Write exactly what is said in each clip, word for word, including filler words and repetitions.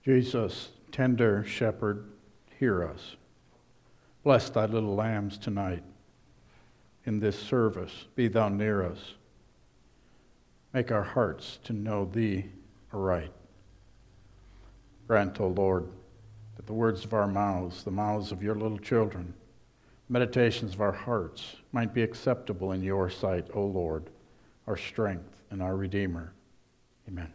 Jesus, tender shepherd, hear us. Bless thy little lambs tonight. In this service, be thou near us. Make our hearts to know thee aright. Grant, O Lord, that the words of our mouths, the mouths of your little children, meditations of our hearts might be acceptable in your sight, O Lord, our strength and our Redeemer. Amen.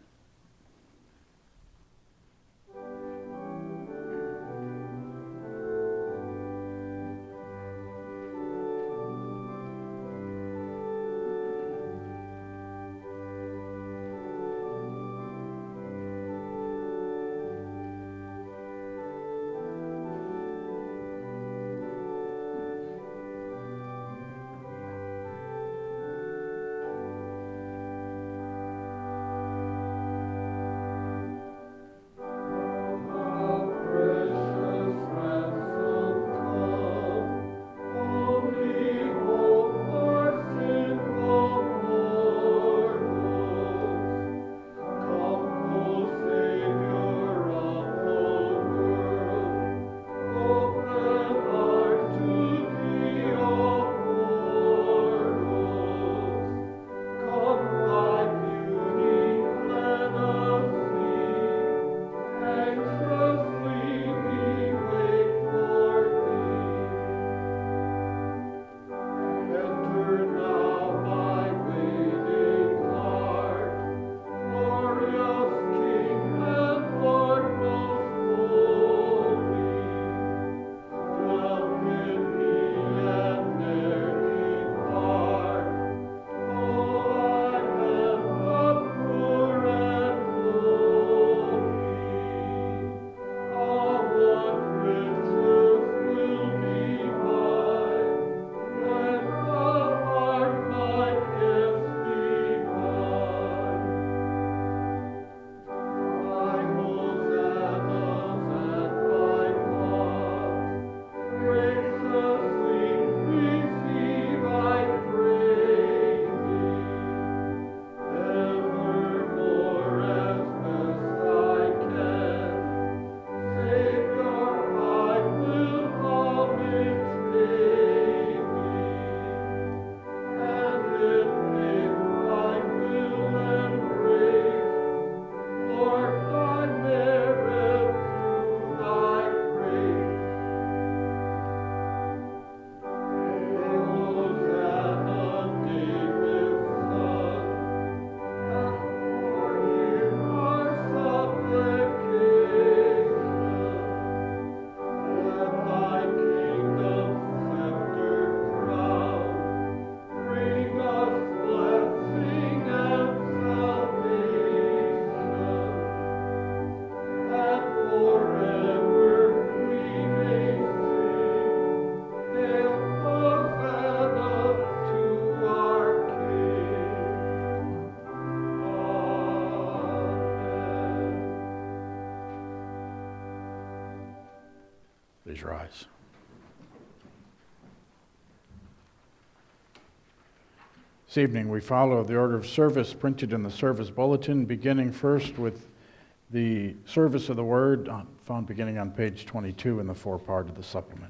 Please rise. This evening we follow the order of service printed in the service bulletin, beginning first with the service of the word, found beginning on page twenty-two in the forepart of the supplement.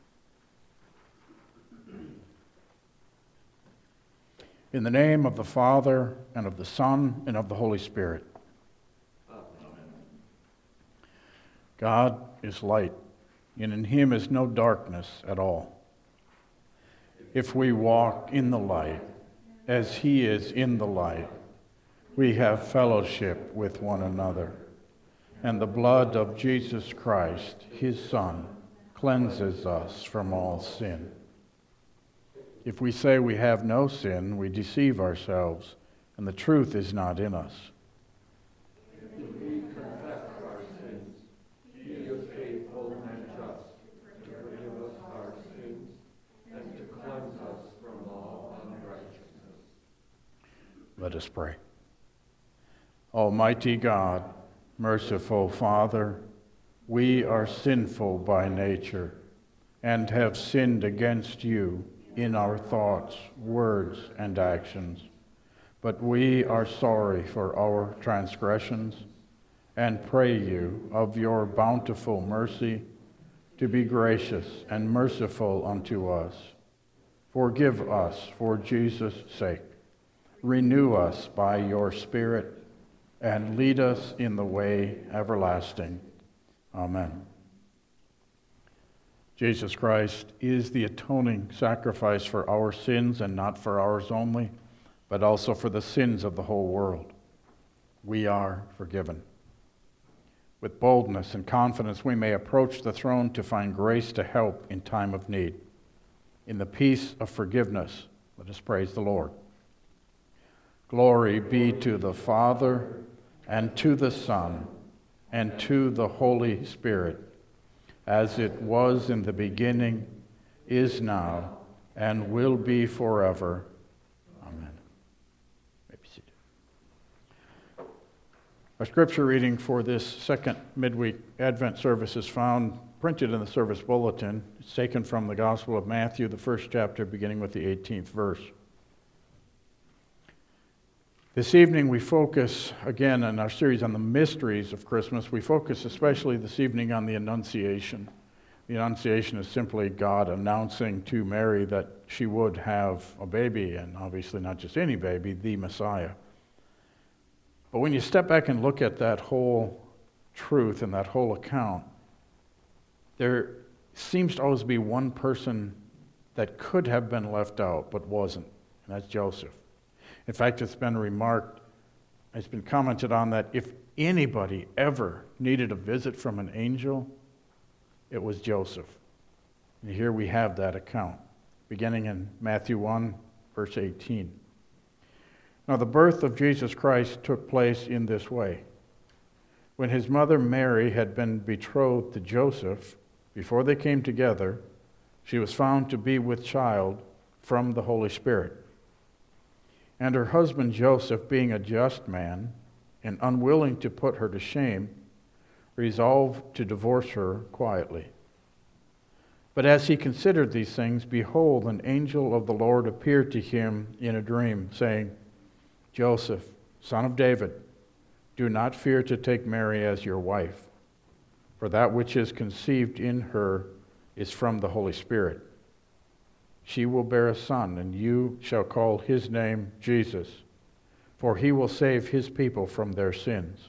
In the name of the Father, and of the Son, and of the Holy Spirit. Amen. God is light, and in him is no darkness at all. If we walk in the light, as he is in the light, we have fellowship with one another. And the blood of Jesus Christ, his Son, cleanses us from all sin. If we say we have no sin, we deceive ourselves, and the truth is not in us. If we confess our sins, he is faithful and just to forgive us our sins and to cleanse us from all unrighteousness. Let us pray. Almighty God, merciful Father, we are sinful by nature and have sinned against you in our thoughts, words, and actions. But we are sorry for our transgressions and pray you of your bountiful mercy to be gracious and merciful unto us. Forgive us for Jesus' sake. Renew us by your Spirit, and lead us in the way everlasting. Amen. Jesus Christ is the atoning sacrifice for our sins, and not for ours only, but also for the sins of the whole world. We are forgiven. With boldness and confidence, we may approach the throne to find grace to help in time of need. In the peace of forgiveness, let us praise the Lord. Glory be to the Father, and to the Son, and to the Holy Spirit, as it was in the beginning, is now, and will be forever. Amen. May be seated. Our scripture reading for this second midweek Advent service is found printed in the service bulletin. It's taken from the Gospel of Matthew, the first chapter, beginning with the eighteenth verse. This evening we focus, again in our series on the mysteries of Christmas, we focus especially this evening on the Annunciation. The Annunciation is simply God announcing to Mary that she would have a baby, and obviously not just any baby, the Messiah. But when you step back and look at that whole truth and that whole account, there seems to always be one person that could have been left out but wasn't, and that's Joseph. In fact, it's been remarked, it's been commented on that if anybody ever needed a visit from an angel, it was Joseph. And here we have that account, beginning in Matthew one, verse eighteen. Now, the birth of Jesus Christ took place in this way. When his mother Mary had been betrothed to Joseph, before they came together, she was found to be with child from the Holy Spirit. And her husband Joseph, being a just man and unwilling to put her to shame, resolved to divorce her quietly. But as he considered these things, behold, an angel of the Lord appeared to him in a dream, saying, Joseph, son of David, do not fear to take Mary as your wife, for that which is conceived in her is from the Holy Spirit. She will bear a son, and you shall call his name Jesus, for he will save his people from their sins.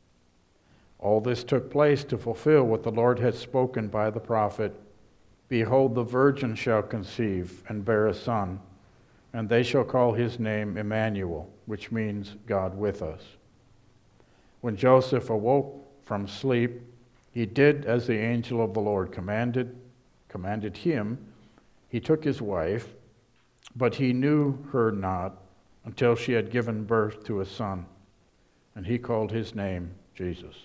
All this took place to fulfill what the Lord had spoken by the prophet. Behold, the virgin shall conceive and bear a son, and they shall call his name Emmanuel, which means God with us. When Joseph awoke from sleep, he did as the angel of the Lord commanded, commanded him. He took his wife, but he knew her not until she had given birth to a son, and he called his name Jesus.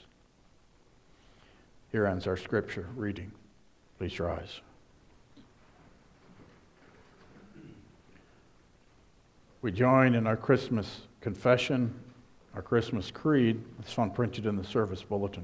Here ends our scripture reading. Please rise. We join in our Christmas confession, our Christmas creed. It's found printed in the service bulletin.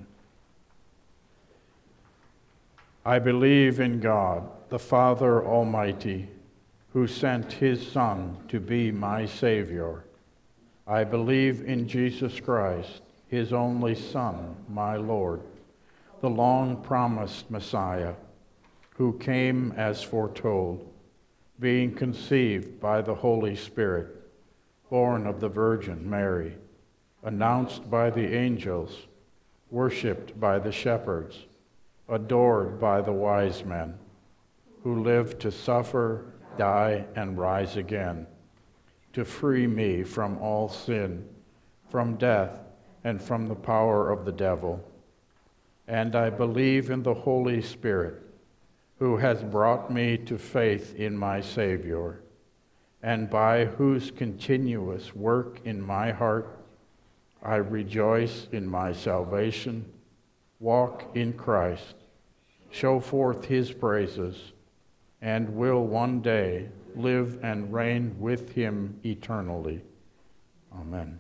I believe in God, the Father Almighty, who sent his Son to be my Savior. I believe in Jesus Christ, his only Son, my Lord, the long-promised Messiah, who came as foretold, being conceived by the Holy Spirit, born of the Virgin Mary, announced by the angels, worshipped by the shepherds, adored by the wise men, who lived to suffer, die, and rise again, to free me from all sin, from death, and from the power of the devil. And I believe in the Holy Spirit, who has brought me to faith in my Savior, and by whose continuous work in my heart I rejoice in my salvation, walk in Christ, show forth his praises, and will one day live and reign with him eternally. Amen.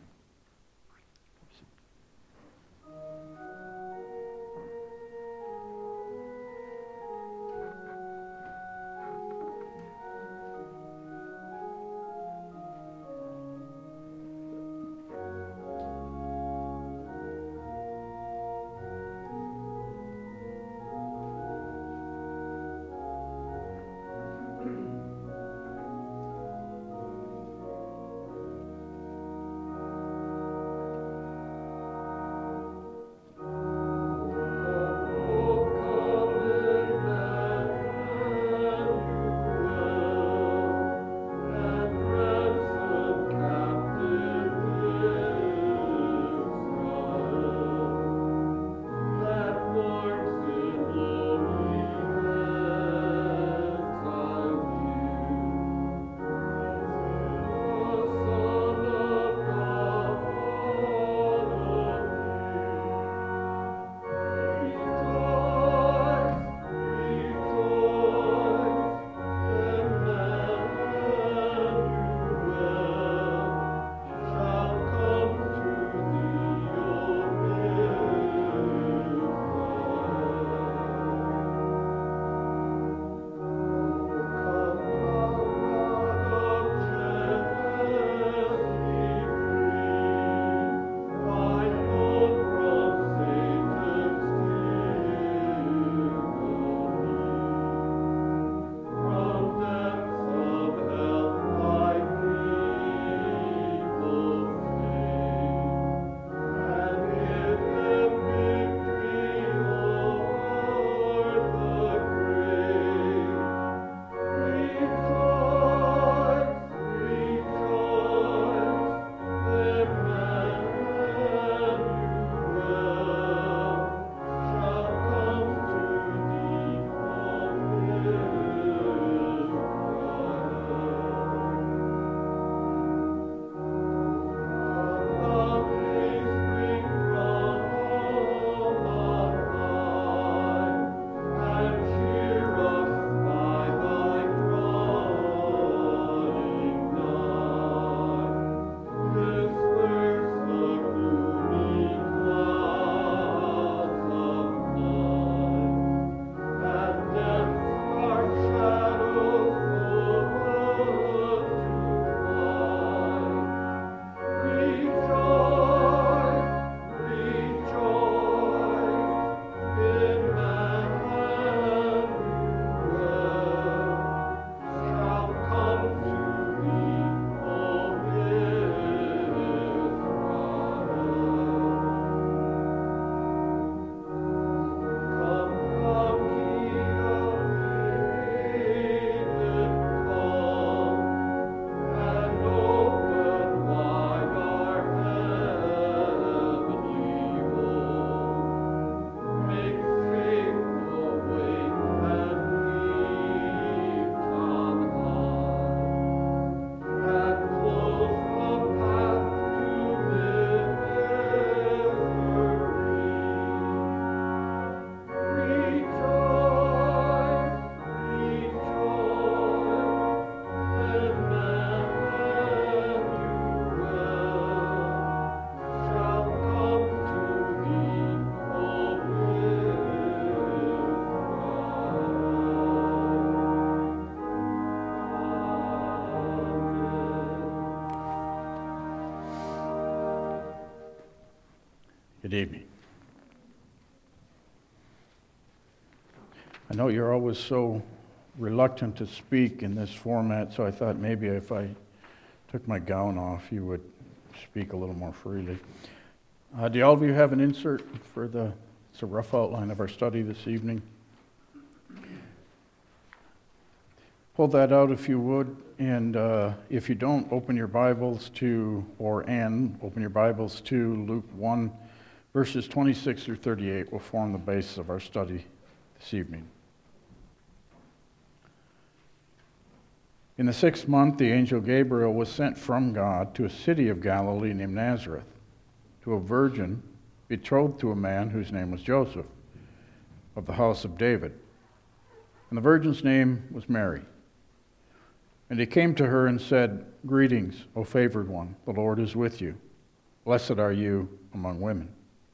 Good evening. I know you're always so reluctant to speak in this format, so I thought maybe if I took my gown off, you would speak a little more freely. Uh, do all of you have an insert for the, it's a rough outline of our study this evening? Pull that out if you would, and uh, if you don't, open your Bibles to, or and, open your Bibles to Luke one, verses twenty-six through thirty-eight will form the basis of our study this evening. In the sixth month, the angel Gabriel was sent from God to a city of Galilee named Nazareth, to a virgin betrothed to a man whose name was Joseph, of the house of David. And the virgin's name was Mary. And he came to her and said, "Greetings, O favored one, the Lord is with you. Blessed are you among women."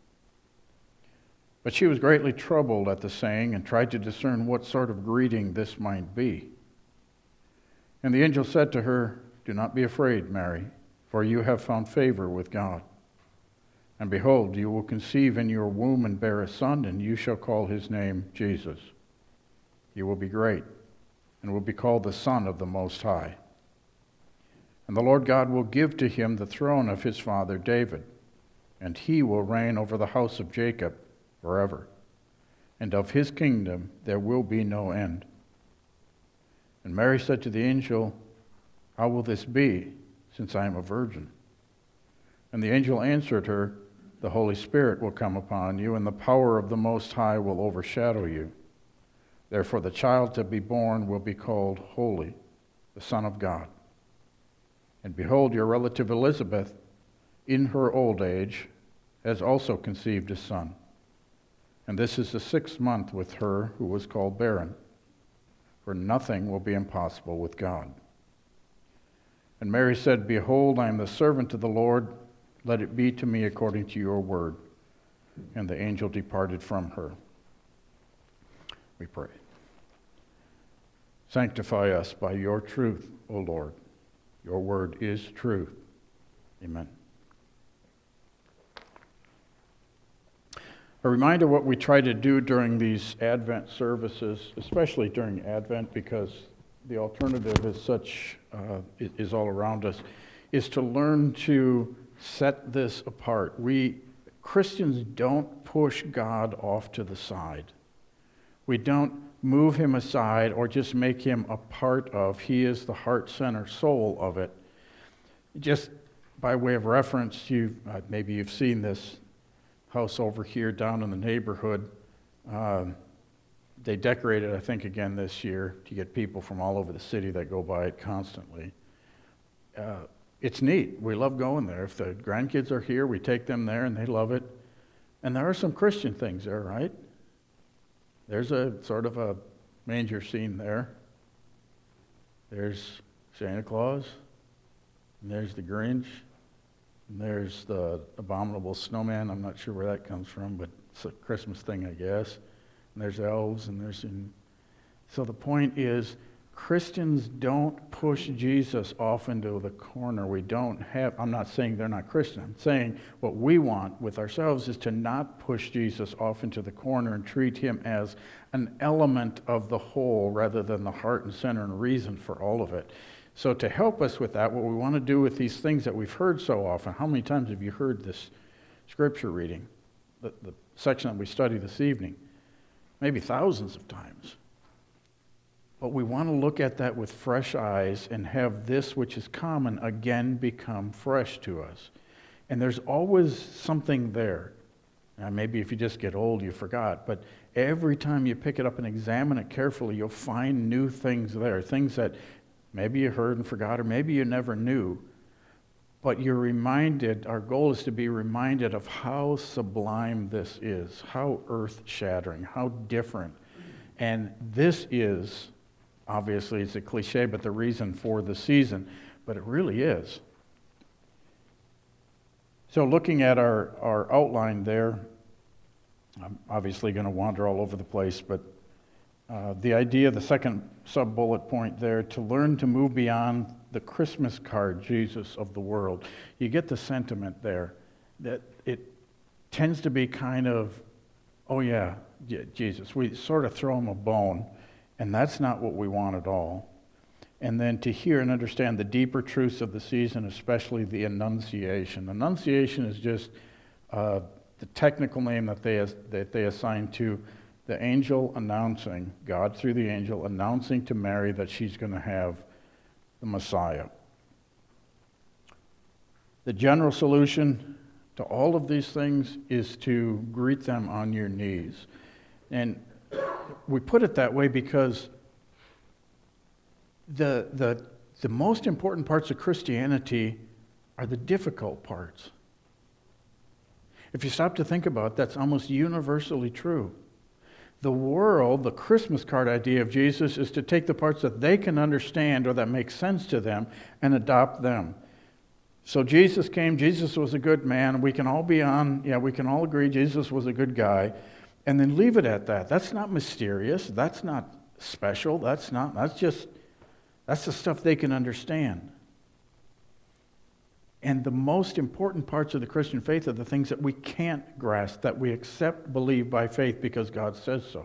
But she was greatly troubled at the saying and tried to discern what sort of greeting this might be. And the angel said to her, "Do not be afraid, Mary, for you have found favor with God. And behold, you will conceive in your womb and bear a son, and you shall call his name Jesus. He will be great, and will be called the Son of the Most High. And the Lord God will give to him the throne of his father David, and he will reign over the house of Jacob forever. And of his kingdom there will be no end." And Mary said to the angel, "How will this be, since I am a virgin?" And the angel answered her, "The Holy Spirit will come upon you, and the power of the Most High will overshadow you. Therefore the child to be born will be called Holy, the Son of God. And behold, your relative Elizabeth, in her old age, has also conceived a son. And this is the sixth month with her who was called barren. For nothing will be impossible with God." And Mary said, "Behold, I am the servant of the Lord. Let it be to me according to your word." And the angel departed from her. We pray. Sanctify us by your truth, O Lord. Your word is truth. Amen. A reminder what we try to do during these Advent services, especially during Advent, because the alternative is such, uh, is all around us, is to learn to set this apart. We, Christians, don't push God off to the side. We don't move him aside or just make him a part of. He is the heart, center, soul of it. Just by way of reference, you uh, maybe you've seen this house over here down in the neighborhood. Uh, they decorated, I think, again this year to get people from all over the city that go by it constantly. Uh, it's neat. We love going there. If the grandkids are here, we take them there and they love it. And there are some Christian things there, right? There's a sort of a manger scene there. There's Santa Claus, and there's the Grinch, and there's the abominable snowman. I'm not sure where that comes from, but it's a Christmas thing, I guess. And there's elves, and there's... In... So the point is, Christians don't push Jesus off into the corner. We don't have... I'm not saying they're not Christian. I'm saying what we want with ourselves is to not push Jesus off into the corner and treat him as an element of the whole rather than the heart and center and reason for all of it. So to help us with that, what we want to do with these things that we've heard so often, how many times have you heard this scripture reading, the, the section that we study this evening? Maybe thousands of times. But we want to look at that with fresh eyes and have this which is common again become fresh to us. And there's always something there. Now, maybe if you just get old, you forgot. But every time you pick it up and examine it carefully, you'll find new things there. Things that maybe you heard and forgot, or maybe you never knew. But you're reminded, our goal is to be reminded of how sublime this is, how earth-shattering, how different. And this is, obviously it's a cliche, but the reason for the season, but it really is. So looking at our, our outline there, I'm obviously going to wander all over the place, but uh, the idea, the second sub-bullet point there, to learn to move beyond the Christmas card Jesus of the world. You get the sentiment there, that it tends to be kind of, oh yeah, Jesus. We sort of throw him a bone, and that's not what we want at all. And then to hear and understand the deeper truths of the season, especially the Annunciation. Annunciation is just uh, the technical name that they that they assign to the angel announcing, God through the angel announcing to Mary that she's going to have the Messiah. The general solution to all of these things is to greet them on your knees. And we put it that way because the the the most important parts of Christianity are the difficult parts. If you stop to think about it, that's almost universally true. The world, the Christmas card idea of Jesus is to take the parts that they can understand or that make sense to them and adopt them. So Jesus came, Jesus was a good man. We can all be on, yeah, we can all agree Jesus was a good guy. And then leave it at that. That's not mysterious. That's not special. That's not, that's just, that's the stuff they can understand. And the most important parts of the Christian faith are the things that we can't grasp, that we accept, believe by faith because God says so.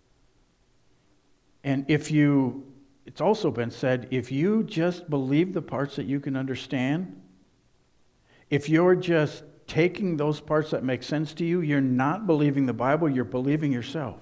And if you, it's also been said, if you just believe the parts that you can understand, if you're just taking those parts that make sense to you, you're not believing the Bible, you're believing yourself.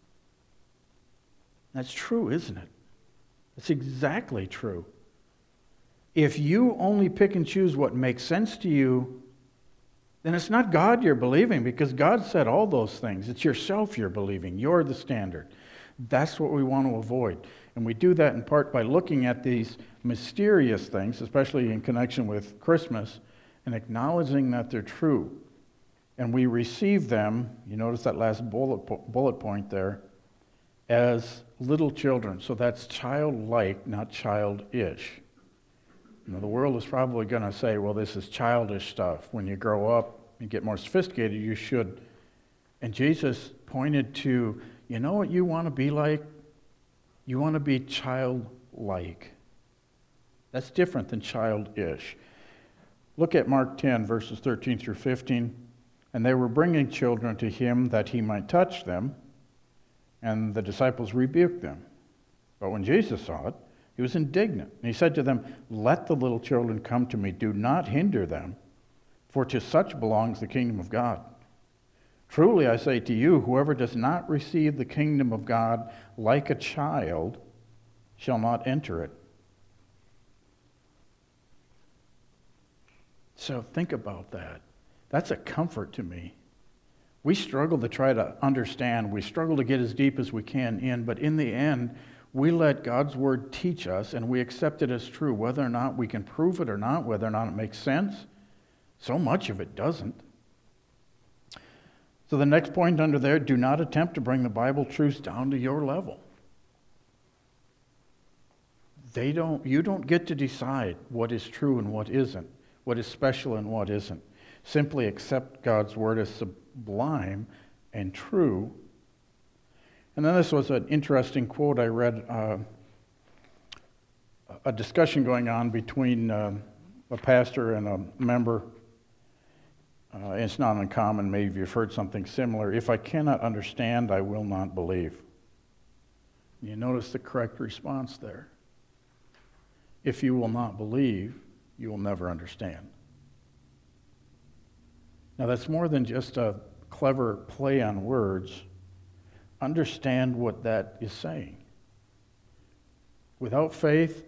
That's true, isn't it? It's exactly true. If you only pick and choose what makes sense to you, then it's not God you're believing, because God said all those things. It's yourself you're believing. You're the standard. That's what we want to avoid. And we do that in part by looking at these mysterious things, especially in connection with Christmas, and acknowledging that they're true. And we receive them, you notice that last bullet, po- bullet point there, as little children. So that's childlike, not childish. You know, the world is probably going to say, well, this is childish stuff. When you grow up and get more sophisticated, you should. And Jesus pointed to, you know what you want to be like? You want to be childlike. That's different than childish. Look at Mark ten, verses thirteen through fifteen. And they were bringing children to him that he might touch them, and the disciples rebuked them. But when Jesus saw it, he was indignant. And he said to them, let the little children come to me. Do not hinder them, for to such belongs the kingdom of God. Truly I say to you, whoever does not receive the kingdom of God like a child shall not enter it. So think about that. That's a comfort to me. We struggle to try to understand. We struggle to get as deep as we can in, but in the end, we let God's word teach us, and we accept it as true, whether or not we can prove it or not, whether or not it makes sense. So much of it doesn't. So the next point under there, do not attempt to bring the Bible truths down to your level. They don't, you don't get to decide what is true and what isn't, what is special and what isn't. Simply accept God's word as sublime and true. And then this was an interesting quote I read, uh, a discussion going on between uh, a pastor and a member. Uh, it's not uncommon, maybe you've heard something similar. If I cannot understand, I will not believe. You notice the correct response there. If you will not believe, you will never understand. Now that's more than just a clever play on words. Understand what that is saying. Without faith,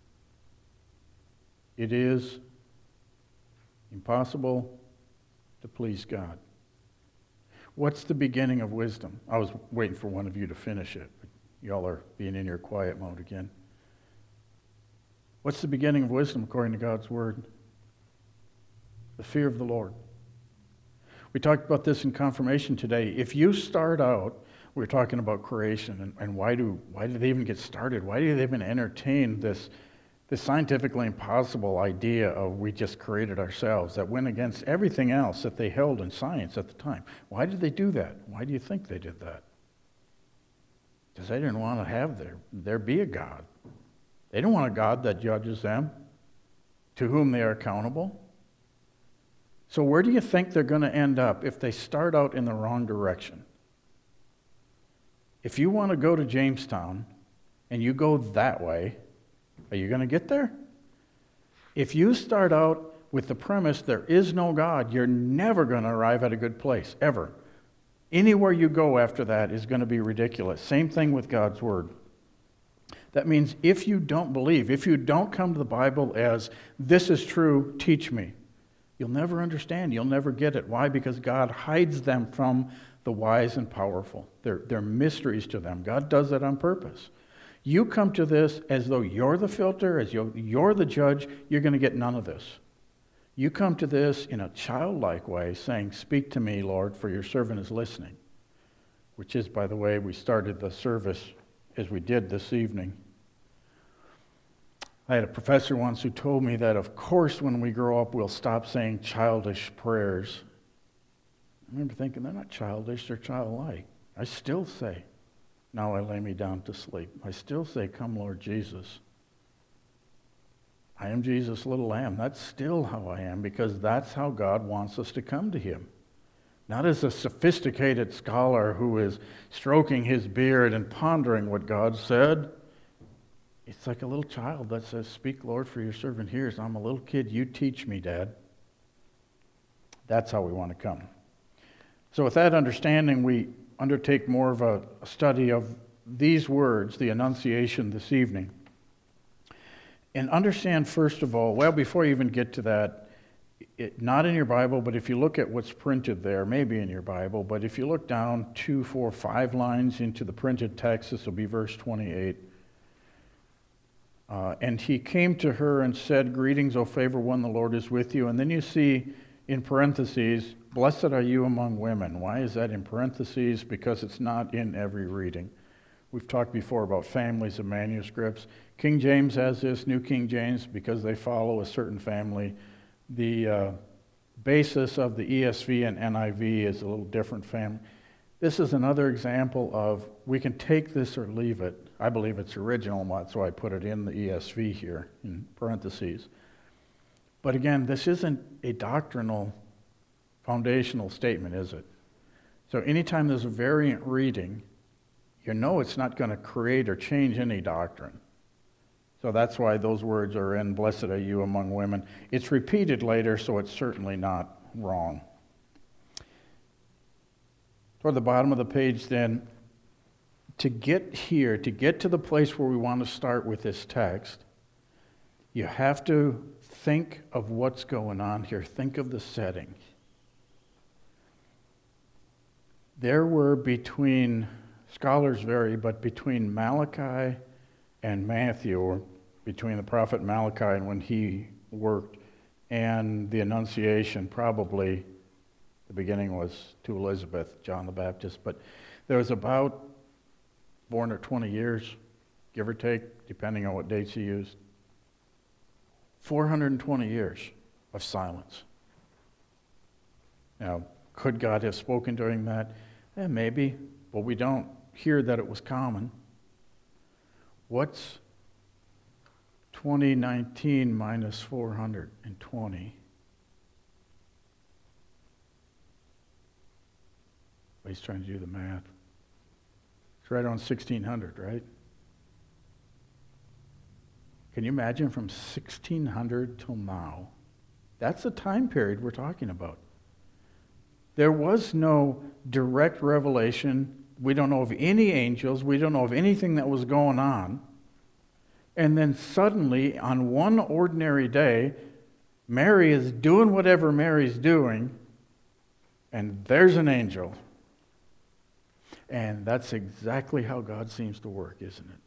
it is impossible to please God. What's the beginning of wisdom? I was waiting for one of you to finish it, but y'all are being in your quiet mode again. What's the beginning of wisdom according to God's word? The fear of the Lord. We talked about this in confirmation today. If you start out, we were talking about creation, and, and why do why did they even get started? Why do they even entertain this, this scientifically impossible idea of we just created ourselves that went against everything else that they held in science at the time? Why did they do that? Why do you think they did that? Because they didn't want to have there, there be a God. They don't want a God that judges them, to whom they are accountable. So where do you think they're going to end up if they start out in the wrong direction? If you want to go to Jamestown and you go that way, are you going to get there? If you start out with the premise there is no God, you're never going to arrive at a good place, ever. Anywhere you go after that is going to be ridiculous. Same thing with God's Word. That means if you don't believe, if you don't come to the Bible as, this is true, teach me, you'll never understand, you'll never get it. Why? Because God hides them from the wise and powerful. They're, they're mysteries to them. God does that on purpose. You come to this as though you're the filter, as you're, you're the judge, you're going to get none of this. You come to this in a childlike way, saying, speak to me, Lord, for your servant is listening. Which is, by the way, we started the service as we did this evening. I had a professor once who told me that, of course, when we grow up, we'll stop saying childish prayers. I remember thinking, they're not childish, they're childlike. I still say, now I lay me down to sleep. I still say, come, Lord Jesus. I am Jesus' little lamb. That's still how I am, because that's how God wants us to come to him. Not as a sophisticated scholar who is stroking his beard and pondering what God said. It's like a little child that says, speak, Lord, for your servant hears. I'm a little kid. You teach me, Dad. That's how we want to come. So with that understanding, we undertake more of a study of these words, the Annunciation, this evening. And understand, first of all, well, before you even get to that, it, not in your Bible, but if you look at what's printed there, maybe in your Bible, but if you look down two, four, five lines into the printed text, this will be verse twenty-eight. Uh, and he came to her and said, greetings, O favored one, the Lord is with you. And then you see in parentheses, blessed are you among women. Why is that in parentheses? Because it's not in every reading. We've talked before about families of manuscripts. King James has this, New King James, because they follow a certain family. The uh, basis of the E S V and N I V is a little different family. This is another example of, we can take this or leave it. I believe it's original, that's why I put it in the E S V here, in parentheses. But again, this isn't a doctrinal, foundational statement, is it? So anytime there's a variant reading, you know it's not going to create or change any doctrine. So that's why those words are in, blessed are you among women. It's repeated later, so it's certainly not wrong. Toward the bottom of the page then, to get here, to get to the place where we want to start with this text, you have to think of what's going on here. Think of the setting. There were between, scholars vary, but between Malachi and Matthew, or between the prophet Malachi and when he worked, and the Annunciation, probably the beginning was to Elizabeth, John the Baptist, but there was about four hundred twenty years, give or take, depending on what dates you used. four hundred twenty years of silence. Now, could God have spoken during that? Eh, maybe, but we don't hear that it was common. What's twenty nineteen minus four hundred twenty? He's trying to do the math. It's right on sixteen hundred, right? Can you imagine from sixteen hundred till now? That's the time period we're talking about. There was no direct revelation. We don't know of any angels. We don't know of anything that was going on. And then suddenly, on one ordinary day, Mary is doing whatever Mary's doing, and there's an angel. And that's exactly how God seems to work, isn't it?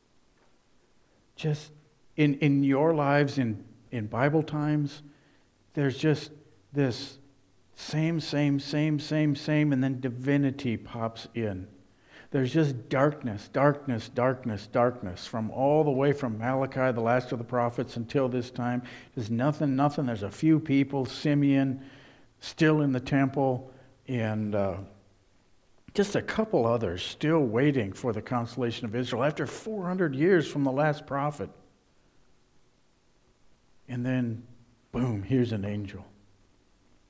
Just in, in your lives, in, in Bible times, there's just this same, same, same, same, same, and then divinity pops in. There's just darkness, darkness, darkness, darkness, from all the way from Malachi, the last of the prophets, until this time. There's nothing, nothing. There's a few people, Simeon, still in the temple, and uh, just a couple others still waiting for the consolation of Israel after four hundred years from the last prophet. And then, boom, here's an angel.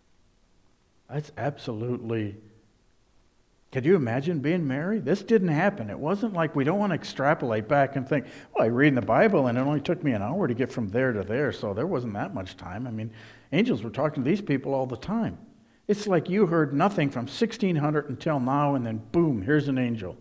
That's absolutely... Could you imagine being married? This didn't happen. It wasn't like, we don't want to extrapolate back and think, well, I read in the Bible and it only took me an hour to get from there to there, so there wasn't that much time. I mean, angels were talking to these people all the time. It's like you heard nothing from sixteen hundred until now, and then boom, here's an angel.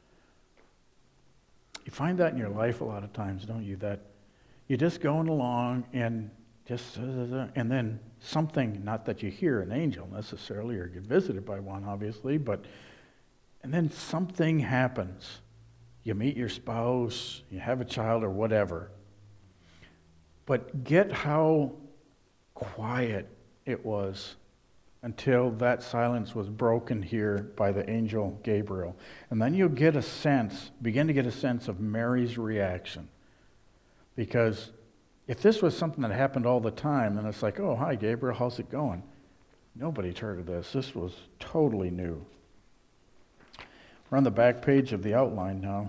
You find that in your life a lot of times, don't you? That you're just going along and just, and then something, not that you hear an angel necessarily or get visited by one, obviously, but and then something happens. You meet your spouse, you have a child or whatever. But get how quiet it was until that silence was broken here by the angel Gabriel. And then you'll get a sense, begin to get a sense of Mary's reaction. Because if this was something that happened all the time, then it's like, oh, hi, Gabriel, how's it going? Nobody's heard of this. This was totally new. We're on the back page of the outline now.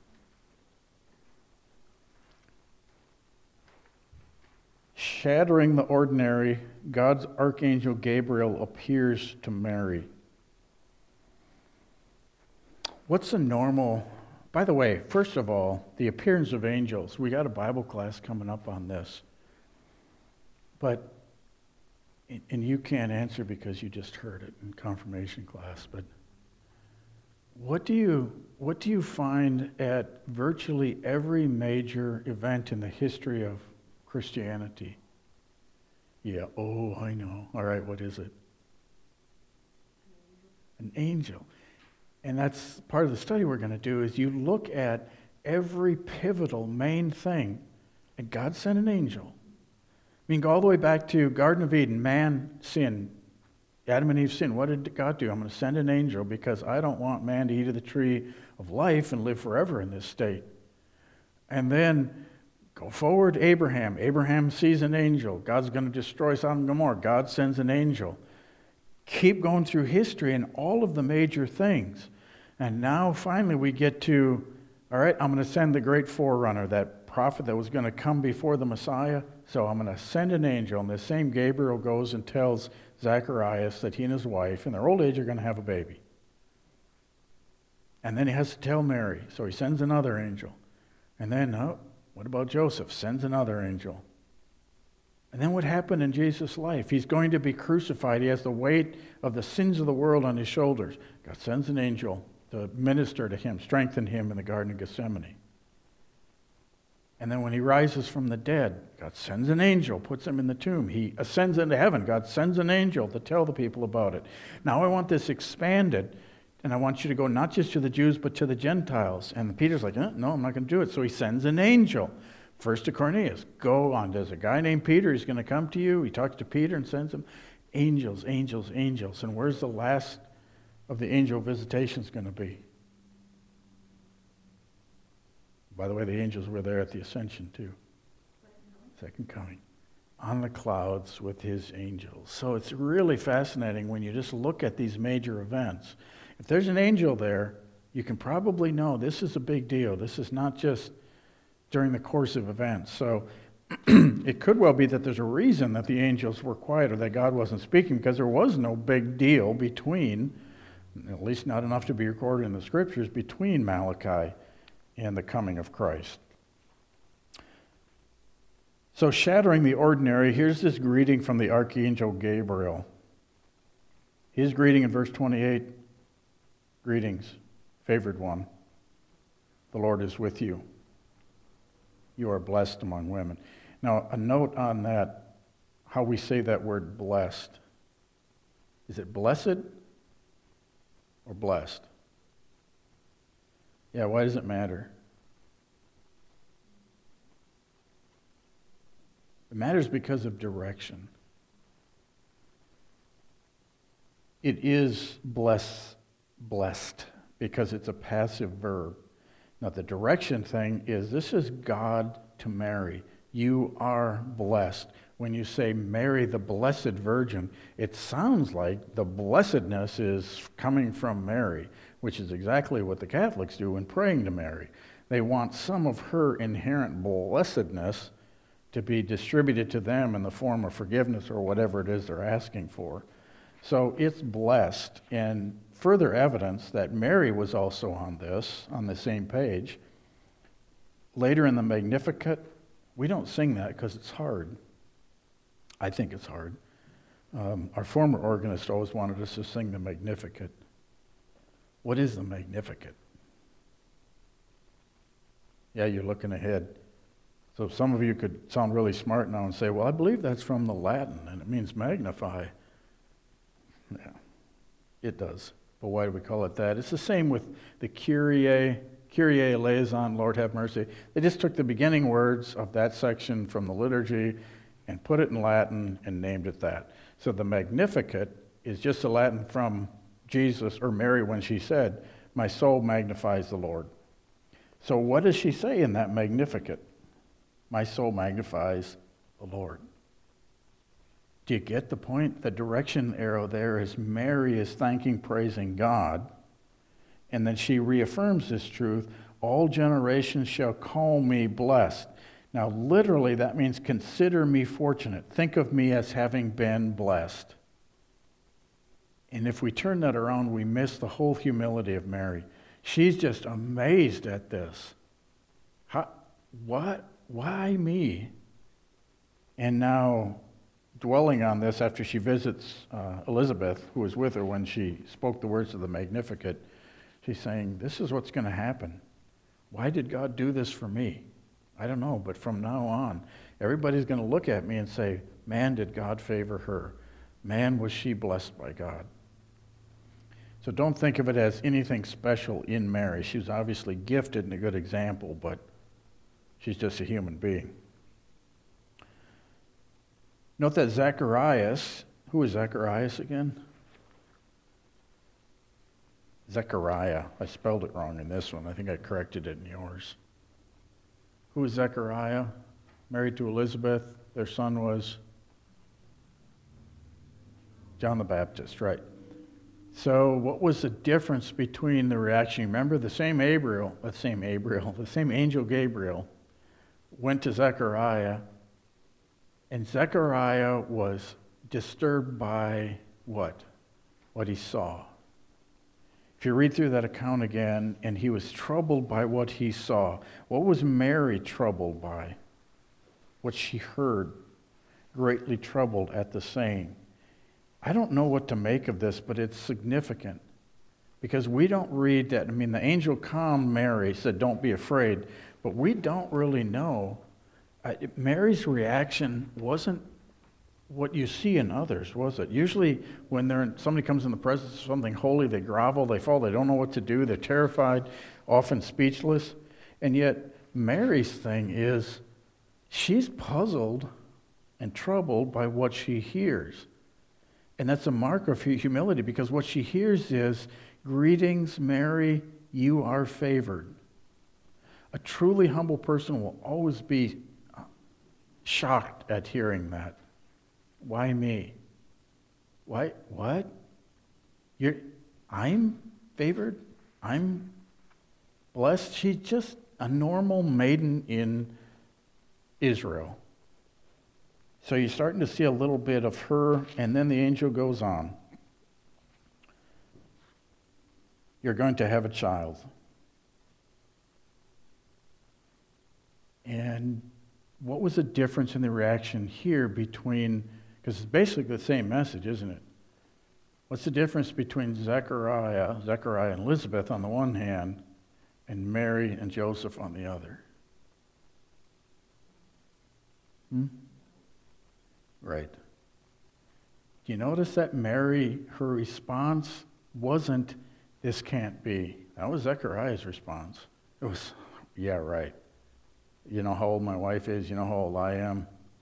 Shattering the ordinary, God's archangel Gabriel appears to Mary. What's a normal... By the way, first of all, the appearance of angels. We got a Bible class coming up on this. But, and you can't answer because you just heard it in confirmation class, but what do you what do you find at virtually every major event in the history of Christianity? Yeah, oh, I know. All right, what is it? An angel. And that's part of the study we're going to do, is you look at every pivotal main thing, and God sent an angel. I mean, go all the way back to Garden of Eden. Man sinned. Adam and Eve sinned. What did God do? I'm going to send an angel because I don't want man to eat of the tree of life and live forever in this state. And then go forward to Abraham. Abraham sees an angel. God's going to destroy Sodom and Gomorrah. God sends an angel. Keep going through history and all of the major things. And now finally we get to, all right, I'm going to send the great forerunner, that prophet that was going to come before the Messiah. So I'm going to send an angel. And the same Gabriel goes and tells Zacharias that he and his wife in their old age are going to have a baby. And then he has to tell Mary. So he sends another angel. And then, oh, what about Joseph? Sends another angel. And then what happened in Jesus' life? He's going to be crucified. He has the weight of the sins of the world on his shoulders. God sends an angel to minister to him, strengthen him in the Garden of Gethsemane. And then when he rises from the dead, God sends an angel, puts him in the tomb. He ascends into heaven. God sends an angel to tell the people about it. Now I want this expanded, and I want you to go not just to the Jews, but to the Gentiles. And Peter's like, eh, no, I'm not going to do it. So he sends an angel. First to Cornelius, go on. There's a guy named Peter. He's going to come to you. He talks to Peter and sends him. Angels, angels, angels. And where's the last of the angel visitations going to be? By the way, the angels were there at the ascension too. Second coming. On the clouds with his angels. So it's really fascinating when you just look at these major events. If there's an angel there, you can probably know this is a big deal. This is not just during the course of events. So it could well be that there's a reason that the angels were quiet or that God wasn't speaking, because there was no big deal between, at least not enough to be recorded in the scriptures, between Malachi and the coming of Christ. So shattering the ordinary, here's this greeting from the archangel Gabriel. His greeting in verse twenty-eight, greetings, favored one, the Lord is with you. You are blessed among women. Now, a note on that, how we say that word blessed. Is it blessed or blessed? Yeah, why does it matter? It matters because of direction. It is bless, blessed because it's a passive verb. Now, the direction thing is, this is God to Mary. You are blessed. When you say Mary, the Blessed Virgin, it sounds like the blessedness is coming from Mary, which is exactly what the Catholics do when praying to Mary. They want some of her inherent blessedness to be distributed to them in the form of forgiveness or whatever it is they're asking for. So it's blessed, and further evidence that Mary was also on this, on the same page. Later in the Magnificat, we don't sing that because it's hard. I think it's hard. Um, our former organist always wanted us to sing the Magnificat. What is the Magnificat? Yeah, you're looking ahead. So some of you could sound really smart now and say, well, I believe that's from the Latin, and it means magnify. Yeah, it does. But why do we call it that? It's the same with the Kyrie, Kyrie eleison, Lord have mercy. They just took the beginning words of that section from the liturgy and put it in Latin and named it that. So the Magnificat is just a Latin from Jesus or Mary when she said, my soul magnifies the Lord. So what does she say in that Magnificat? My soul magnifies the Lord. Do you get the point? The direction arrow there is Mary is thanking, praising God, and then she reaffirms this truth, all generations shall call me blessed. Now, literally, that means consider me fortunate. Think of me as having been blessed. And if we turn that around, we miss the whole humility of Mary. She's just amazed at this. How, what? Why me? And now, dwelling on this after she visits uh, Elizabeth, who was with her when she spoke the words of the Magnificat, she's saying, this is what's going to happen. Why did God do this for me? I don't know, but from now on, everybody's going to look at me and say, man, did God favor her? Man, was she blessed by God? So don't think of it as anything special in Mary. She was obviously gifted and a good example, but she's just a human being. Note that Zacharias, who is Zacharias again? Zechariah. I spelled it wrong in this one. I think I corrected it in yours. Who is Zechariah? Married to Elizabeth. Their son was John the Baptist, right. So what was the difference between the reaction? Remember, the same Gabriel, the same Gabriel, the same angel Gabriel went to Zechariah, and Zechariah was disturbed by what? What he saw. If you read through that account again, and he was troubled by what he saw. What was Mary troubled by? What she heard, greatly troubled at the saying. I don't know what to make of this, but it's significant. Because we don't read that. I mean, the angel calmed Mary, said, don't be afraid. But we don't really know. Uh, Mary's reaction wasn't what you see in others, was it? Usually when they're in, somebody comes in the presence of something holy, they grovel, they fall, they don't know what to do, they're terrified, often speechless. And yet Mary's thing is she's puzzled and troubled by what she hears. And that's a mark of humility, because what she hears is, greetings, Mary, you are favored. A truly humble person will always be shocked at hearing that. Why me? Why, what? You're, I'm favored? I'm blessed? She's just a normal maiden in Israel. So you're starting to see a little bit of her, and then the angel goes on. You're going to have a child. And what was the difference in the reaction here between, because it's basically the same message, isn't it? What's the difference between Zechariah, Zechariah and Elizabeth on the one hand, and Mary and Joseph on the other? Hmm? Right. Do you notice that Mary, her response wasn't, this can't be. That was Zechariah's response. It was, yeah, right. You know how old my wife is, you know how old I am.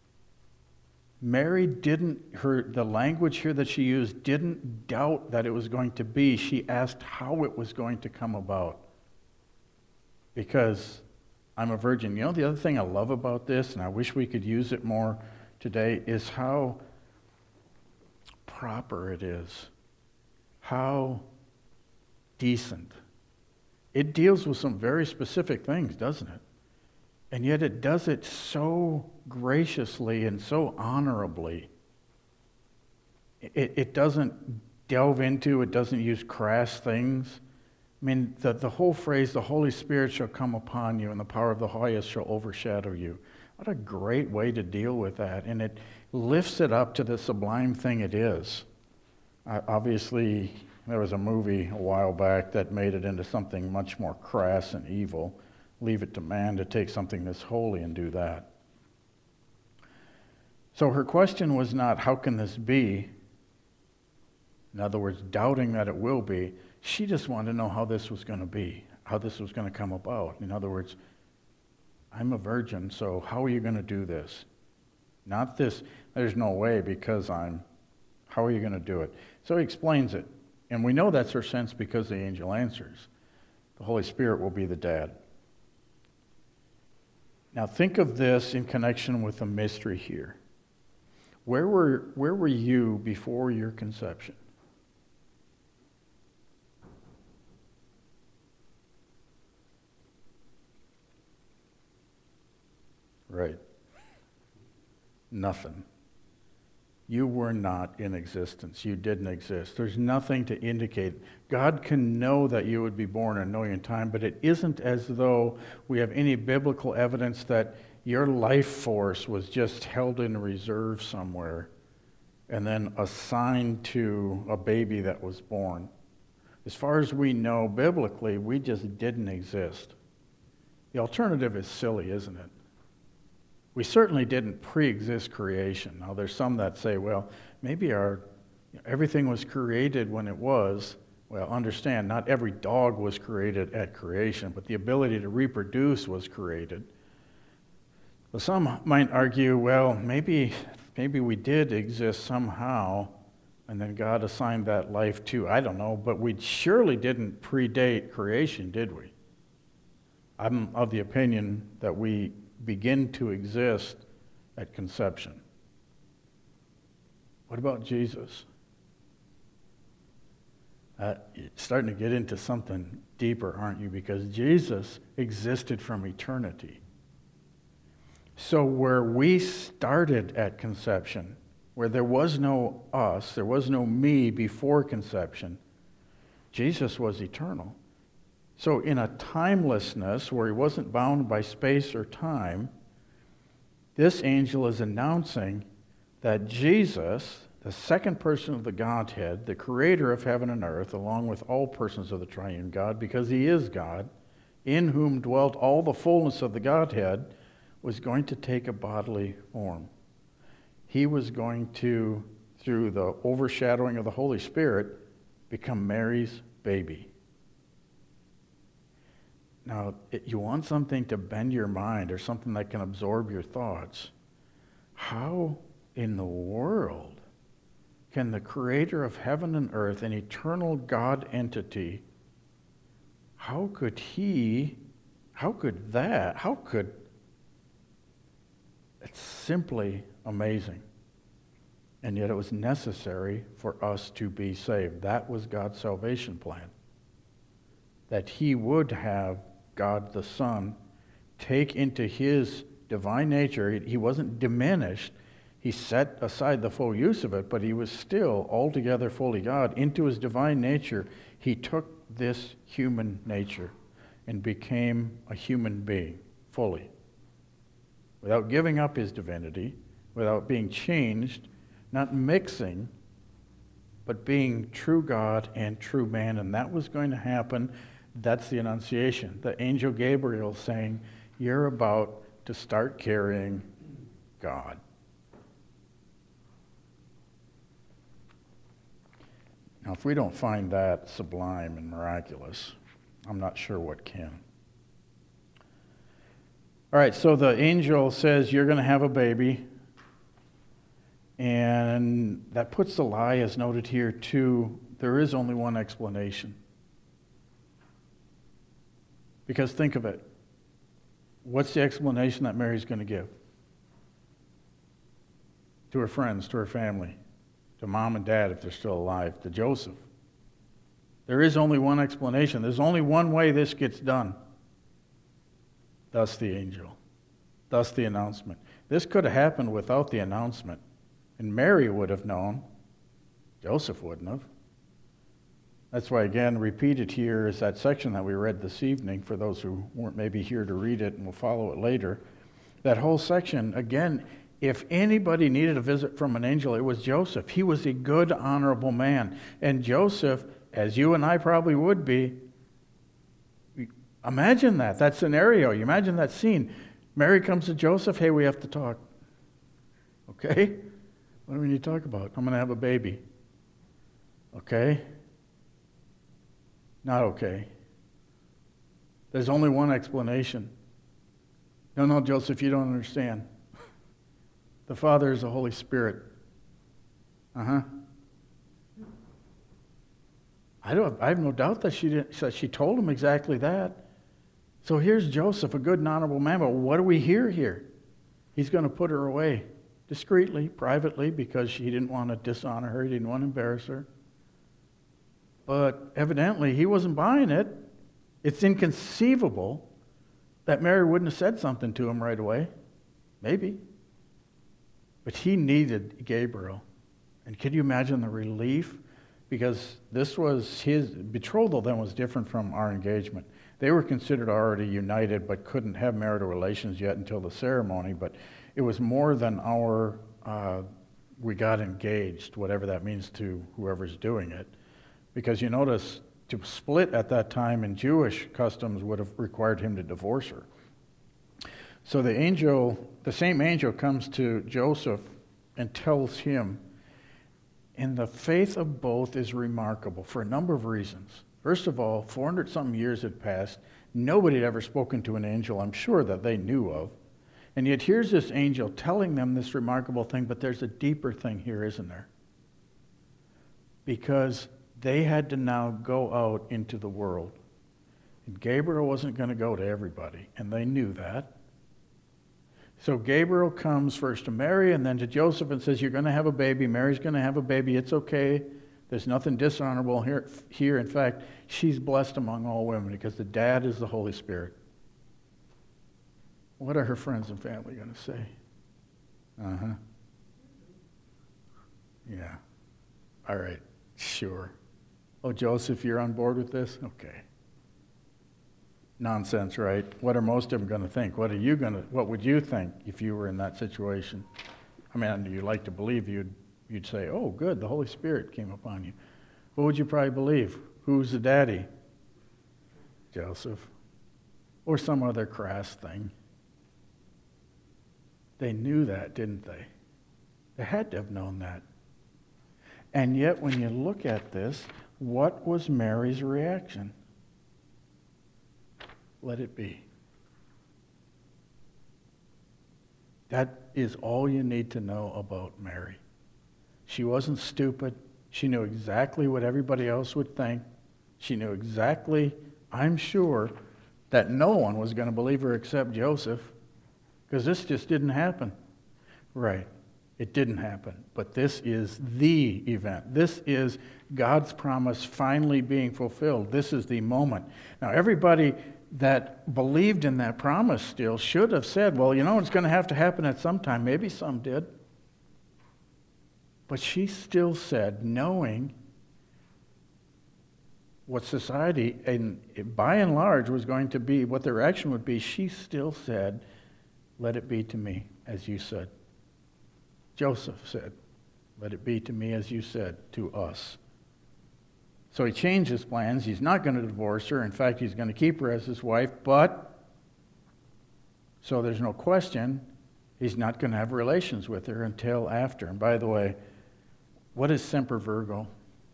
Mary didn't, her the language here that she used didn't doubt that it was going to be. She asked how it was going to come about. Because I'm a virgin. You know, the other thing I love about this, and I wish we could use it more today, is how proper it is. How decent. It deals with some very specific things, doesn't it? And yet it does it so graciously and so honorably. It, it doesn't delve into, it doesn't use crass things. I mean, the, the whole phrase, the Holy Spirit shall come upon you and the power of the highest shall overshadow you. What a great way to deal with that. And it lifts it up to the sublime thing it is. Uh, obviously, there was a movie a while back that made it into something much more crass and evil. Leave it to man to take something this holy and do that. So her question was not, how can this be? In other words, doubting that it will be. She just wanted to know how this was going to be, how this was going to come about. In other words, I'm a virgin, so how are you going to do this? Not this, there's no way because I'm, how are you going to do it? So he explains it. And we know that's her sense because the angel answers. The Holy Spirit will be the dad. Now think of this in connection with the mystery here. Where were, where were you before your conception? Right. Nothing. You were not in existence. You didn't exist. There's nothing to indicate. God can know that you would be born and know you in time, but it isn't as though we have any biblical evidence that your life force was just held in reserve somewhere and then assigned to a baby that was born. As far as we know biblically, we just didn't exist. The alternative is silly, isn't it? We certainly didn't pre-exist creation. Now, there's some that say, well, maybe our everything was created when it was. Well, understand, not every dog was created at creation, but the ability to reproduce was created. Well, some might argue, well, maybe, maybe we did exist somehow, and then God assigned that life too. I don't know, but we surely didn't predate creation, did we? I'm of the opinion that we begin to exist at conception. What about Jesus? Uh, you're starting to get into something deeper, aren't you? Because Jesus existed from eternity. So where we started at conception, where there was no us, there was no me before conception, Jesus was eternal. So in a timelessness where he wasn't bound by space or time, this angel is announcing that Jesus, the second person of the Godhead, the creator of heaven and earth, along with all persons of the triune God, because he is God, in whom dwelt all the fullness of the Godhead, was going to take a bodily form. He was going to, through the overshadowing of the Holy Spirit, become Mary's baby. Now, you want something to bend your mind or something that can absorb your thoughts. How in the world can the creator of heaven and earth, an eternal God entity, how could he, how could that, how could, it's simply amazing. And yet it was necessary for us to be saved. That was God's salvation plan. That he would have God the Son take into his divine nature. He wasn't diminished. He set aside the full use of it, but he was still altogether fully God. Into his divine nature, he took this human nature and became a human being fully. Without giving up his divinity, without being changed, not mixing, but being true God and true man. And that was going to happen. That's the Annunciation. The angel Gabriel saying, you're about to start carrying God. Now, if we don't find that sublime and miraculous, I'm not sure what can. All right, so the angel says, you're going to have a baby. And that puts the lie, as noted here, to there is only one explanation. Because think of it. What's the explanation that Mary's going to give? To her friends, to her family, to mom and dad if they're still alive, to Joseph. There is only one explanation. There's only one way this gets done. Thus the angel. Thus the announcement. This could have happened without the announcement. And Mary would have known. Joseph wouldn't have. That's why, again, repeated here is that section that we read this evening, for those who weren't maybe here to read it, and we'll follow it later. That whole section, again, if anybody needed a visit from an angel, it was Joseph. He was a good, honorable man. And Joseph, as you and I probably would be, imagine that, that scenario. You imagine that scene. Mary comes to Joseph, hey, we have to talk. Okay? What do we need to talk about? I'm going to have a baby. Okay? Not okay. There's only one explanation. No, no, Joseph, you don't understand. The Father is the Holy Spirit. Uh-huh. I don't. I have no doubt that she didn't, that she told him exactly that. So here's Joseph, a good and honorable man, but what do we hear here? He's going to put her away discreetly, privately, because he didn't want to dishonor her, he didn't want to embarrass her. But evidently, he wasn't buying it. It's inconceivable that Mary wouldn't have said something to him right away. Maybe. But he needed Gabriel. And can you imagine the relief? Because this was his betrothal then was different from our engagement. They were considered already united but couldn't have marital relations yet until the ceremony. But it was more than our, uh, we got engaged, whatever that means to whoever's doing it. Because you notice, to split at that time in Jewish customs would have required him to divorce her. So the angel, the same angel comes to Joseph and tells him, and the faith of both is remarkable for a number of reasons. First of all, four hundred something years had passed. Nobody had ever spoken to an angel, I'm sure, that they knew of. And yet here's this angel telling them this remarkable thing, but there's a deeper thing here, isn't there? Because they had to now go out into the world. And Gabriel wasn't going to go to everybody, and they knew that. So Gabriel comes first to Mary and then to Joseph and says, you're going to have a baby. Mary's going to have a baby. It's okay. There's nothing dishonorable here. Here, in fact, she's blessed among all women because the dad is the Holy Spirit. What are her friends and family going to say? Uh-huh. Yeah. All right. Sure. Oh, Joseph, you're on board with this? Okay. Nonsense, right? What are most of them going to think? What are you going to? What would you think if you were in that situation? I mean, you'd like to believe you'd you'd say, "Oh, good, the Holy Spirit came upon you." What would you probably believe? Who's the daddy? Joseph, or some other crass thing. They knew that, didn't they? They had to have known that. And yet, when you look at this, what was Mary's reaction? Let it be. That is all you need to know about Mary. She wasn't stupid. She knew exactly what everybody else would think. She knew exactly, I'm sure, that no one was going to believe her except Joseph, because this just didn't happen. Right. It didn't happen. But this is the event. This is God's promise finally being fulfilled. This is the moment. Now, everybody that believed in that promise still should have said, well, you know, it's going to have to happen at some time. Maybe some did. But she still said, knowing what society, and by and large, was going to be, what their reaction would be, she still said, let it be to me, as you said. Joseph said, let it be to me as you said, to us. So he changed his plans. He's not going to divorce her. In fact, he's going to keep her as his wife, but, so there's no question, he's not going to have relations with her until after. And by the way, what is Semper Virgo?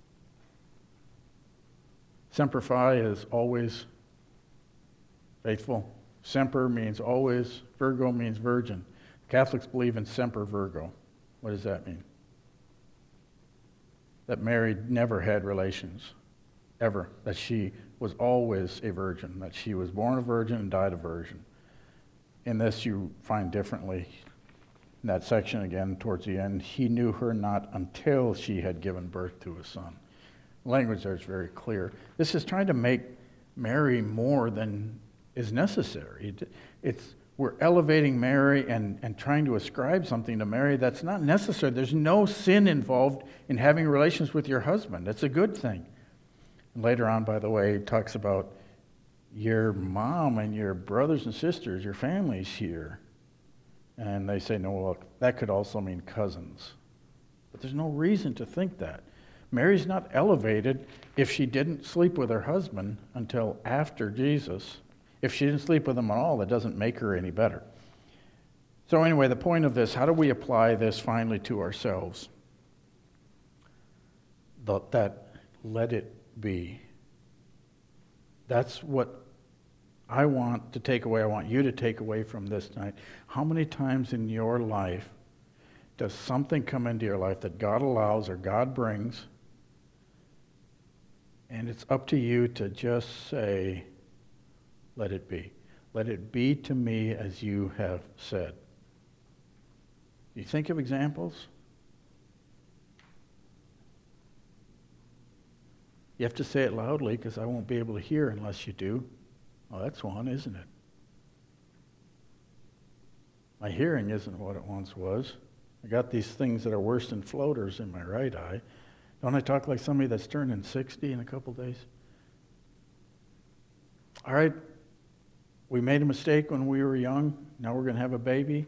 Semper Fi is always faithful. Semper means always. Virgo means virgin. Catholics believe in Semper Virgo. What does that mean? That Mary never had relations, ever. That she was always a virgin. That she was born a virgin and died a virgin. In this you find differently. In that section again, towards the end, he knew her not until she had given birth to a son. The language there is very clear. This is trying to make Mary more than is necessary. It's we're elevating Mary and, and trying to ascribe something to Mary that's not necessary. There's no sin involved in having relations with your husband. It's a good thing. And later on, by the way, it talks about your mom and your brothers and sisters, your family's here. And they say, no, well, that could also mean cousins. But there's no reason to think that. Mary's not elevated if she didn't sleep with her husband until after Jesus. If she didn't sleep with him at all, that doesn't make her any better. So anyway, the point of this, how do we apply this finally to ourselves? The, that let it be. That's what I want to take away. I want you to take away from this tonight. How many times in your life does something come into your life that God allows or God brings, and it's up to you to just say, let it be. Let it be to me as you have said. You think of examples? You have to say it loudly because I won't be able to hear unless you do. Oh, that's one, isn't it? My hearing isn't what it once was. I got these things that are worse than floaters in my right eye. Don't I talk like somebody that's turning sixty in a couple days? All right, we made a mistake when we were young. Now we're going to have a baby.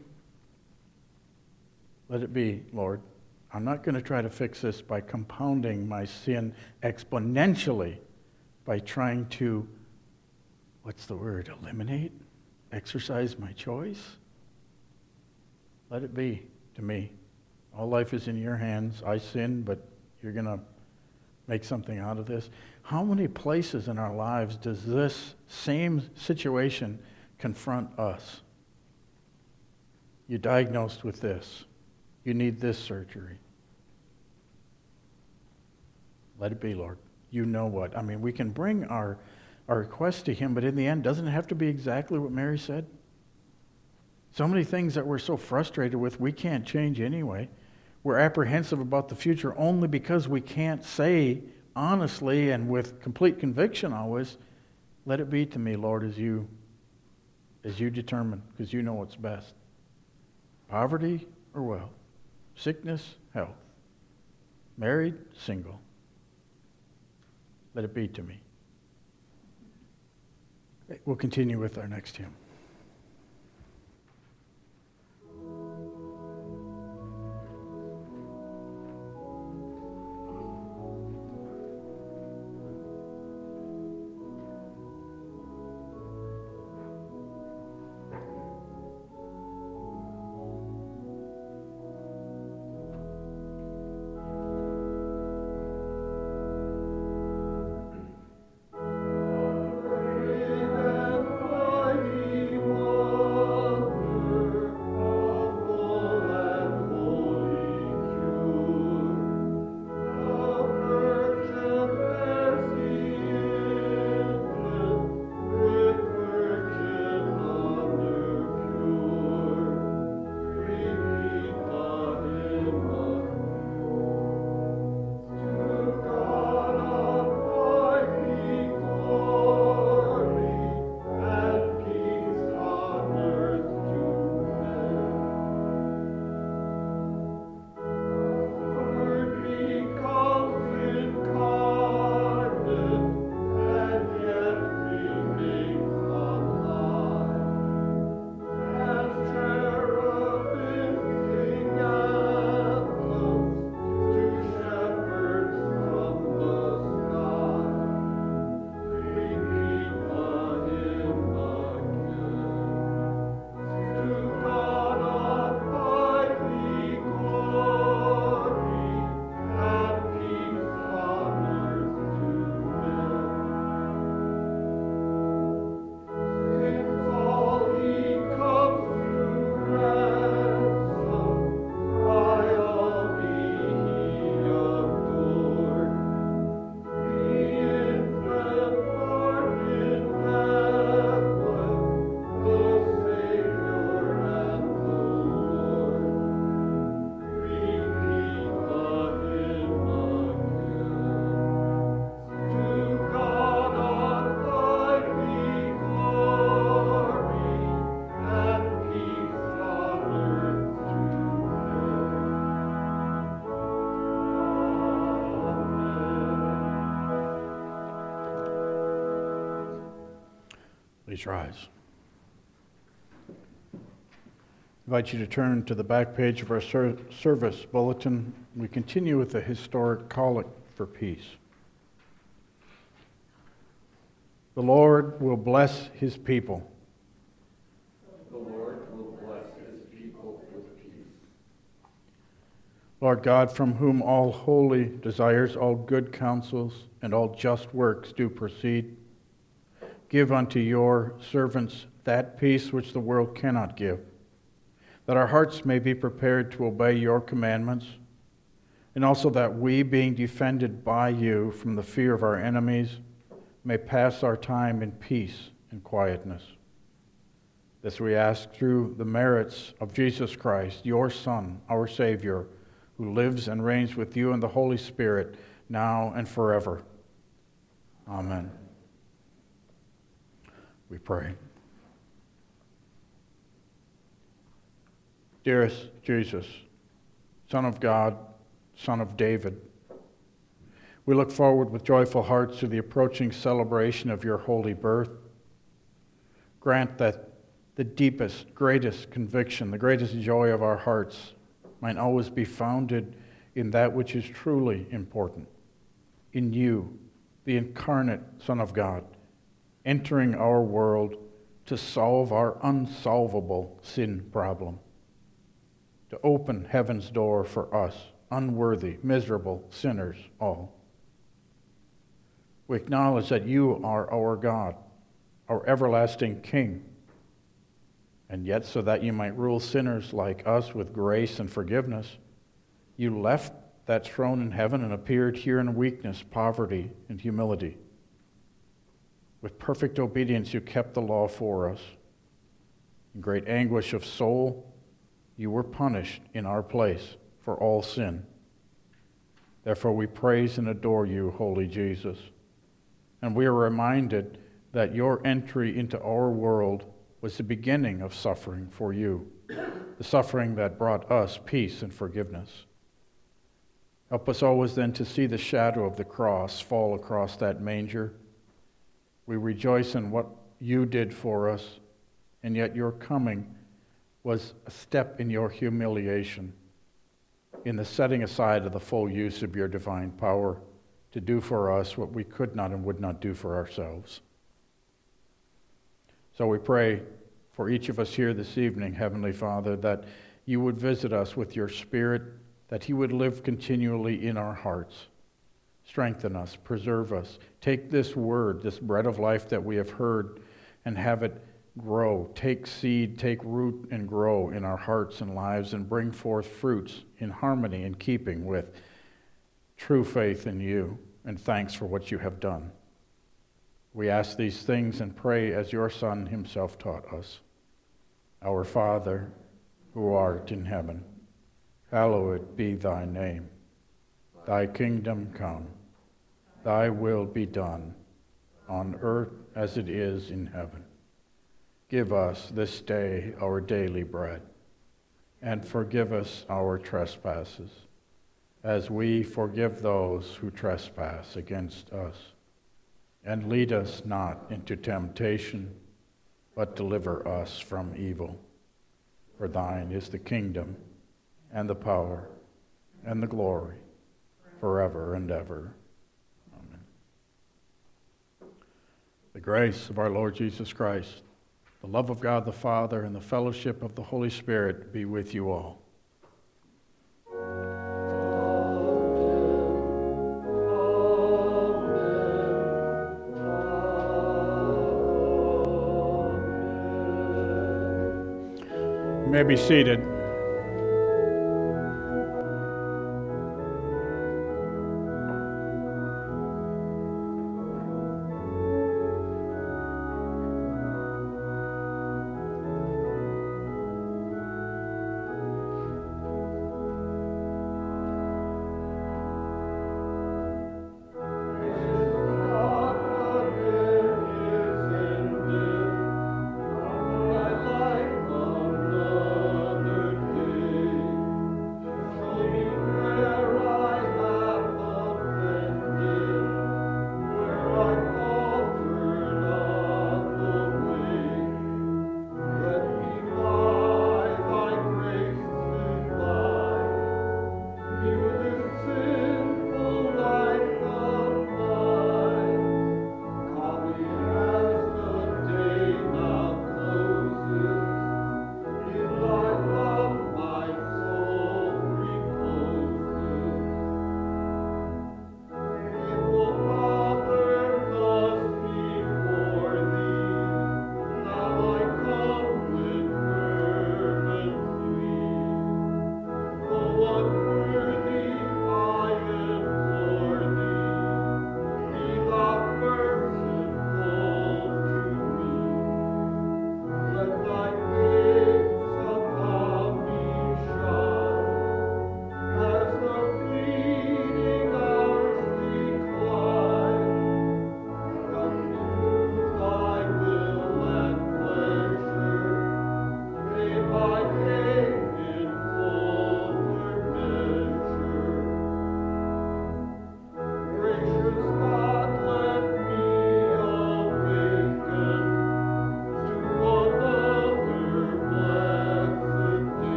Let it be, Lord. I'm not going to try to fix this by compounding my sin exponentially by trying to, what's the word, eliminate? Exercise my choice? Let it be to me. All life is in your hands. I sin, but you're going to make something out of this. How many places in our lives does this same situation confront us? You're diagnosed with this. You need this surgery. Let it be, Lord. You know what. I mean, we can bring our, our request to him, but in the end, doesn't it have to be exactly what Mary said? So many things that we're so frustrated with, we can't change anyway. We're apprehensive about the future only because we can't say honestly and with complete conviction always, let it be to me, Lord, as you, as you determine, because you know what's best. Poverty or wealth, sickness, health, married, single. Let it be to me. We'll continue with our next hymn. Pray that I Please rise. I invite you to turn to the back page of our ser- service bulletin. We continue with the historic collect for peace. The Lord will bless his people. The Lord will bless his people with peace. Lord God, from whom all holy desires, all good counsels, and all just works do proceed, give unto your servants that peace which the world cannot give, that our hearts may be prepared to obey your commandments, and also that we, being defended by you from the fear of our enemies, may pass our time in peace and quietness. This we ask through the merits of Jesus Christ, your Son, our Savior, who lives and reigns with you in the Holy Spirit, now and forever. Amen. We pray. Dearest Jesus, Son of God, Son of David, we look forward with joyful hearts to the approaching celebration of your holy birth. Grant that the deepest, greatest conviction, the greatest joy of our hearts might always be founded in that which is truly important, in you, the incarnate Son of God, entering our world to solve our unsolvable sin problem, to open heaven's door for us, unworthy, miserable sinners all. We acknowledge that you are our God, our everlasting King, and yet so that you might rule sinners like us with grace and forgiveness, you left that throne in heaven and appeared here in weakness, poverty, and humility. With perfect obedience, you kept the law for us. In great anguish of soul, you were punished in our place for all sin. Therefore, we praise and adore you, holy Jesus. And we are reminded that your entry into our world was the beginning of suffering for you, the suffering that brought us peace and forgiveness. Help us always then to see the shadow of the cross fall across that manger. We rejoice in what you did for us, and yet your coming was a step in your humiliation, in the setting aside of the full use of your divine power to do for us what we could not and would not do for ourselves. So we pray for each of us here this evening, Heavenly Father, that you would visit us with your Spirit, that he would live continually in our hearts. Strengthen us, preserve us. Take this word, this bread of life that we have heard, and have it grow. Take seed, take root, and grow in our hearts and lives, and bring forth fruits in harmony and keeping with true faith in you, and thanks for what you have done. We ask these things and pray as your Son himself taught us. Our Father, who art in heaven, hallowed be thy name. Thy kingdom come, thy will be done, on earth as it is in heaven. Give us this day our daily bread, and forgive us our trespasses, as we forgive those who trespass against us. And lead us not into temptation, but deliver us from evil. For thine is the kingdom, and the power, and the glory, forever and ever. Amen. The grace of our Lord Jesus Christ, the love of God the Father, and the fellowship of the Holy Spirit be with you all. You may be seated.